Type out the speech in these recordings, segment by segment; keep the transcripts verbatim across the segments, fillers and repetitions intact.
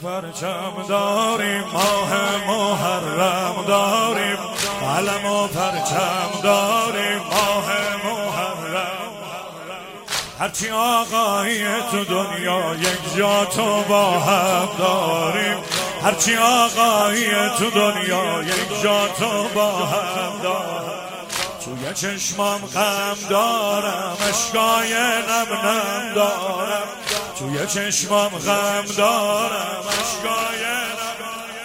پرچم داریم، ماه محرم داریم، علم و پرچم داریم، ماه محرم. هرچی آقایی تو دنیا یک جا تو با هم داریم، هرچی آقایی تو دنیا یک جا تو با هم داریم. توی چشمام غم دارم، اشکای نم نم دارم، توی چشمام غم دارم، اشکای نم.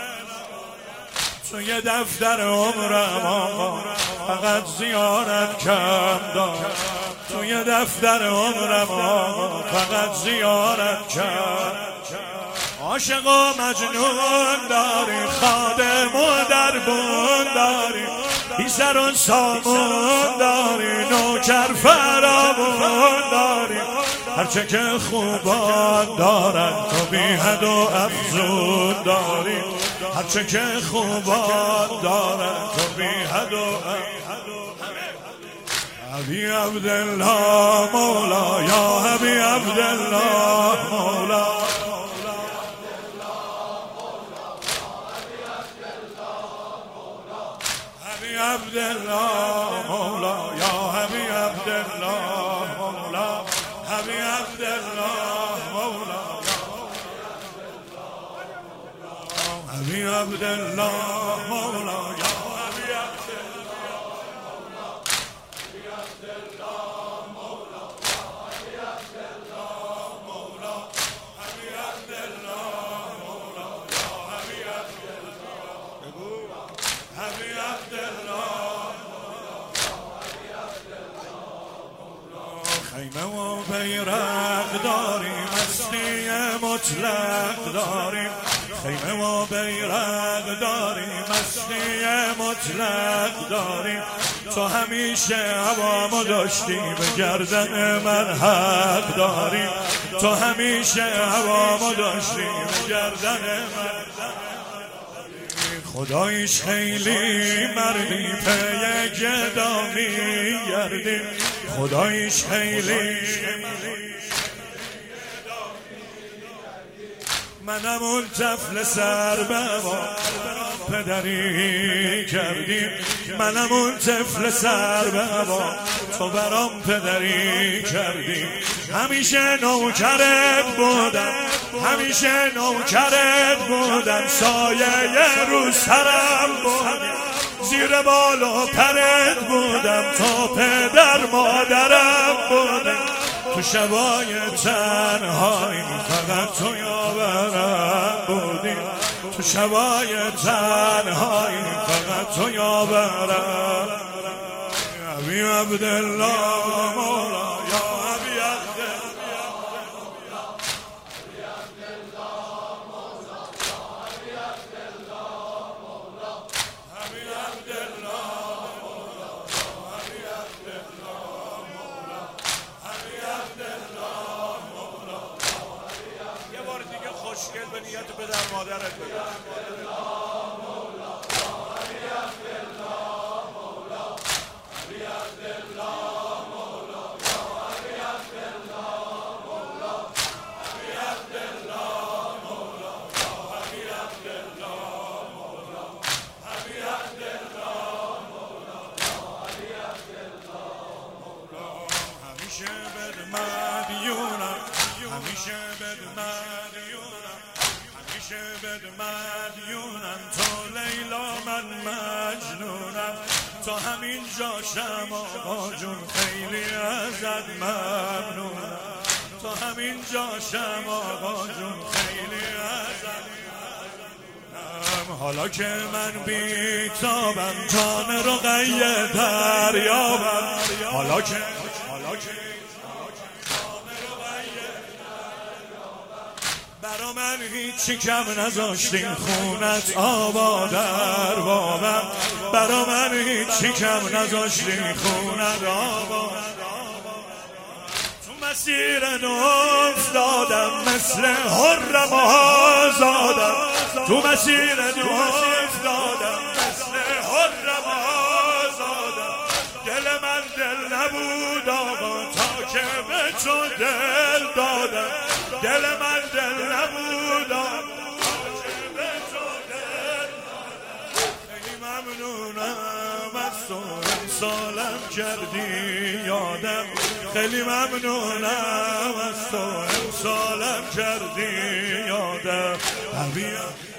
توی دفتر عمرم آقا فقط زیارت کم دارم، توی دفتر عمرم آقا فقط زیارت کم. عاشق و مجنون داری، خادم و دربون داری، بی سر و سامون داری، نوکر فراوون داری. هرچه که خوبان دارن تو بی حد و افزون داری، هرچه که خوبان دارن تو بی حد و افزون. حبی عبدالله مولا، یا حبی عبدالله مولا، حبی عبدالله مولا، یا حبی عبدالله مولا، حبی عبدالله مولا، حبی عبدالله مولا، یا حبی خیمه و بیرق داریم، مستی مطلق داریم، خیمه و بیرق داریم، مستی مطلق داریم. تو همیشه هوامو داشتی، به گردن من حق داریم، تو همیشه هوامو داشتی، به گردن من. خدایش خیلی مردی، پی گدا میگردیم، خدایش خیلی. منم اون طفل سر ببا پدری کردیم، منم اون طفل سر ببا تو برام پدری کردیم. همیشه نوکرت بودم، همیشه نوکرت بودم، سایه رو سرم بودم، زیر بال و پرت بودم، تا پدر مادرم بودم. تو شبای تنهایی فقط تو یاورم بودی، تو شبای تنهایی فقط تو یاورم. حبی عبدالله مولا، یا حبی عبدالله مولا، حبی عبدالله مولا، یا حبی عبدالله مولا، حبی عبدالله مولا، یا حبی عبدالله مولا، حبی عبدالله مولا. یه بار دیگه خوشگل به نیت پدر مادرت بگو. همیشه بد مدیونم، همیشه بد مدیونم، همیشه بد مدیونم، تو لیلا من مجنونم. تا همین جاشم آقا جون خیلی ازت ممنونم، تا همین جاشم آقا جون خیلی ازت ممنونم. حالا که من بیتابم جان رقیه دریابم، حالا که حالا که برا من هیچی کم نذاشتی، خونت آبا در بابم، برا من هیچی کم نذاشتی، خونت آبا. تو مسیر افتادم مثل حرم آزادم، تو مسیر افتادم مثل حرم آزادم. دل من دل نبود آقا تا که به تو دل دادم، دل من دل نبود ممنونم از تو امسالم کردی یادم، خیلی ممنونم از تو امسالم کردی یادم.